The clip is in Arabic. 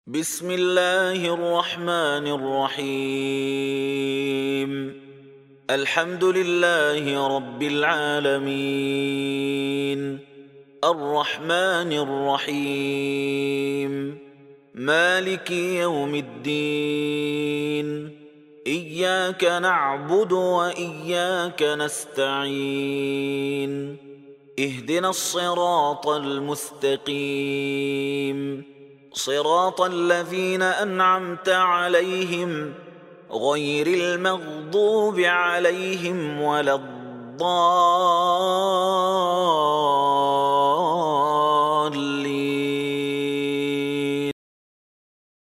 بسم الله الرحمن الرحيم. الحمد لله رب العالمين، الرحمن الرحيم، مالك يوم الدين، إياك نعبد وإياك نستعين، اهدنا الصراط المستقيم، صراط الذين أنعمت عليهم غير المغضوب عليهم ولا الضالين.